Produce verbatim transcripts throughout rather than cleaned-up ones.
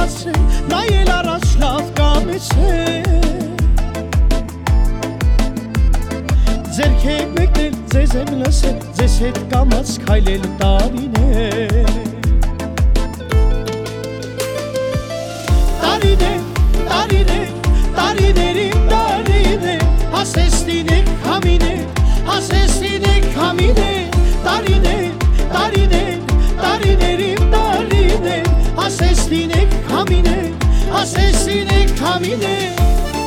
մնացել, նայել առաջ լավ կամեցել։ Ձերք եք մեկնել, ձեզ եմ լսել, ձեզ հետ կամաց քայլել տարիներ։ Տարիներ, տարիներ, տարիներ իմ տարիներ, ասես լինեք համիներ, ասես լինեք համիներ, տարիներ, տարիներ, տարիներ իմ տարիներ, ասես լինեք համիներ, ասես լինեք համիներ։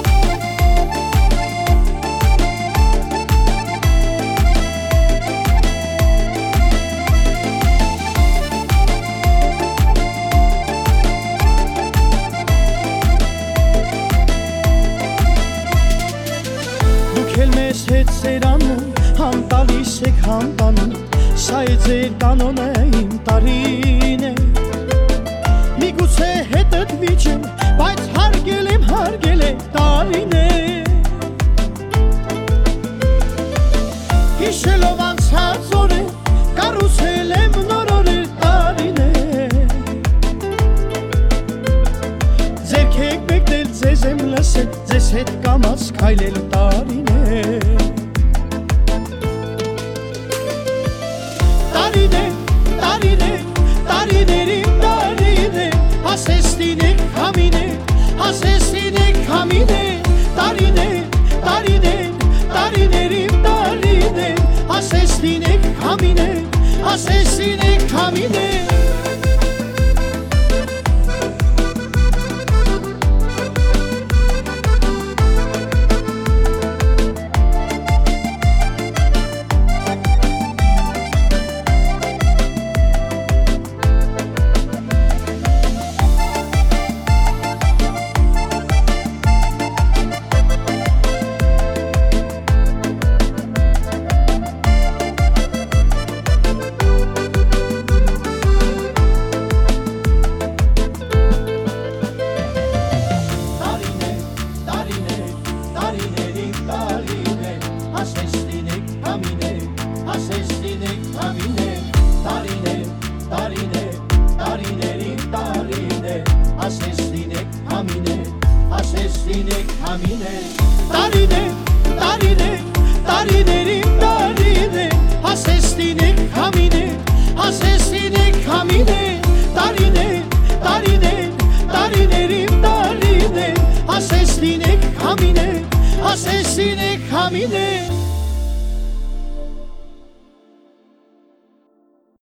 Մեզ հետ սերանում, համ տալիս եք համ տանում, սա է ձեր կանոնը իմ տարին է։ Միգուցե հետըտ վիճեմ, բայց հարգել եմ, հարգել եք տարին է։ Հիշելով անցած օրեր, կառուցել եմ նոր օրեր տարին է։ Ձերք եք մեկնել, ձեզ եմ լսել, ձեզ հետ կամաց քայլել տարին է։ Տարիներ, տարիներ, տարիներ իմ տարիներ, ասես լինեք համիներ, ասես լինեք համիներ, տարիներ, տարիներ, տարիներ իմ տարիներ, ասես լինեք համիներ, ասես լինեք համիներ։ Տարիներ, տարիներ, տարիներ իմ տարիներ, ասես լինեք համիներ, ասես լինեք համիներ, տարիներ, տարիներ, տարիներ իմ տարիներ, ասես լինեք համիներ, ասես լինեք համիներ։